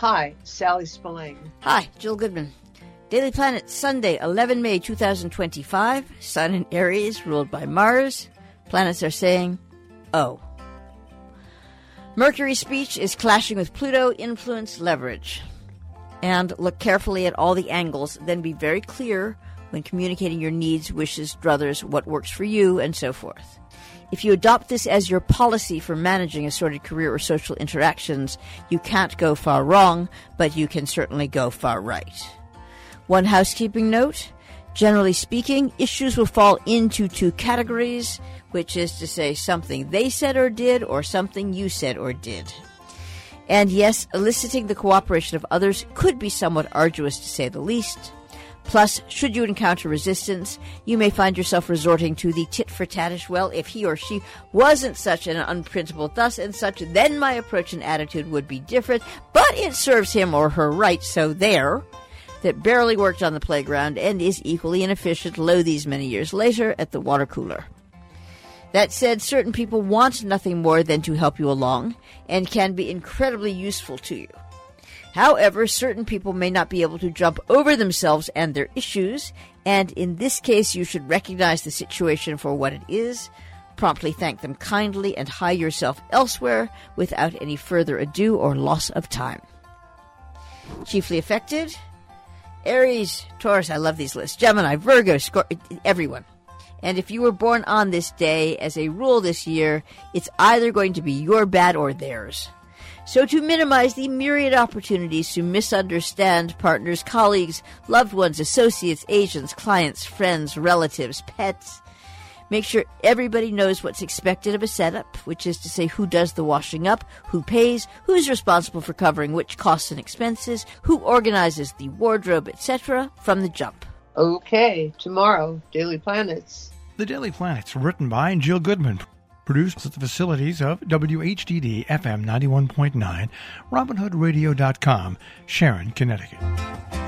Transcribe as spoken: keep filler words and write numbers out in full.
Hi, Sally Spillane. Hi, Jill Goodman. Daily Planet, Sunday, the eleventh of May, twenty twenty-five. Sun in Aries, ruled by Mars. Planets are saying, oh. Mercury's speech is clashing with Pluto, influence, leverage. And look carefully at all the angles, then be very clear when communicating your needs, wishes, druthers, what works for you, and so forth. If you adopt this as your policy for managing assorted career or social interactions, you can't go far wrong, but you can certainly go far right. One housekeeping note, generally speaking, issues will fall into two categories, which is to say something they said or did or something you said or did. And yes, eliciting the cooperation of others could be somewhat arduous to say the least. Plus, should you encounter resistance, you may find yourself resorting to the tit-for-tatish, well, if he or she wasn't such an unprintable thus and such, then my approach and attitude would be different, but it serves him or her right, so there, that barely worked on the playground and is equally inefficient, lo these many years later, at the water cooler. That said, certain people want nothing more than to help you along, and can be incredibly useful to you. However, certain people may not be able to jump over themselves and their issues, and in this case you should recognize the situation for what it is, promptly thank them kindly, and hie yourself elsewhere without any further ado or loss of time. Chiefly affected, Aries, Taurus, I love these lists, Gemini, Virgo, Scorpio, everyone. And if you were born on this day, as a rule this year, it's either going to be your bad or theirs. So to minimize the myriad opportunities to misunderstand partners, colleagues, loved ones, associates, agents, clients, friends, relatives, pets, make sure everybody knows what's expected of a setup, which is to say who does the washing up, who pays, who's responsible for covering which costs and expenses, who organizes the wardrobe, et cetera, from the jump. Okay, tomorrow, Daily Planets. The Daily Planets, written by Jill Goodman. Produced at the facilities of W H D D F M ninety-one point nine, Robin Hood Radio dot com, Sharon, Connecticut.